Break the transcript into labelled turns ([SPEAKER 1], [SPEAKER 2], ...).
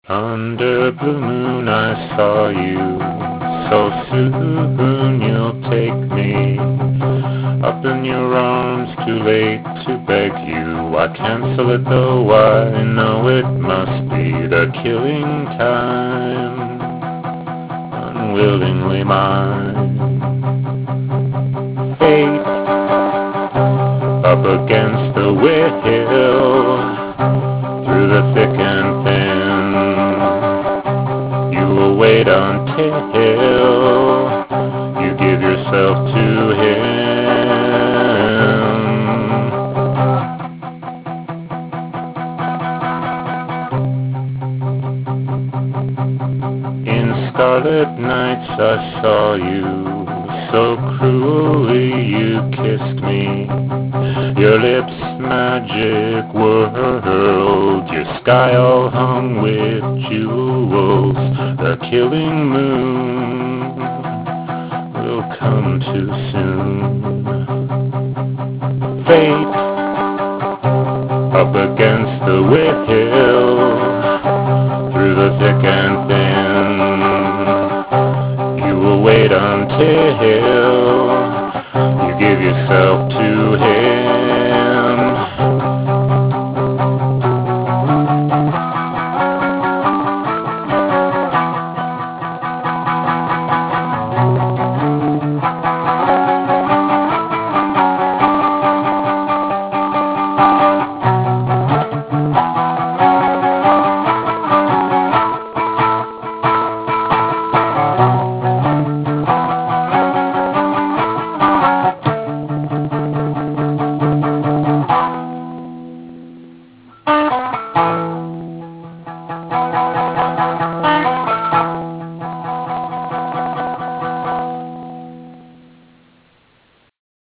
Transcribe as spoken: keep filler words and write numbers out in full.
[SPEAKER 1] Under blue moon I saw you, so soon you'll take me up in your arms, too late to beg you. I cancel it though I know it must be the killing time, unwillingly mine. Fate, up against the will, through the thick and thin, you will wait until you give yourself to him. In starlit nights I saw you, so cruelly you kissed me. Your lips magic world, your sky all hung with jewels. The killing moon will come too soon. Fate, up against the will, through the thick and thin, you will wait until you give yourself to him.